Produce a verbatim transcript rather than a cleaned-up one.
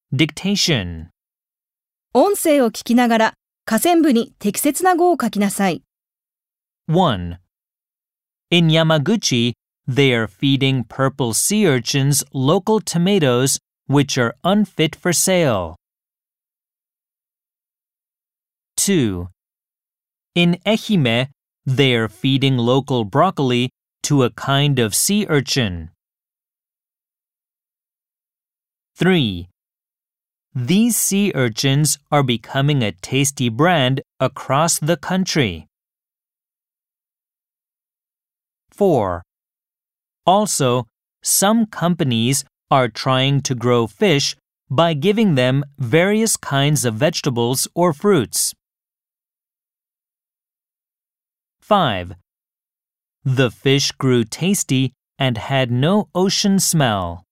Dictation. 音声を聞きながら下線部に適切な語を書きなさい。 one. In Yamaguchi, they are feeding purple sea urchins local tomatoes which are unfit for sale. two. In Ehime, they are feeding local broccoli to a kind of sea urchin. three. These sea urchins are becoming a tasty brand across the country. four. Also, some companies are trying to grow fish by giving them various kinds of vegetables or fruits. five. The fish grew tasty and had no ocean smell.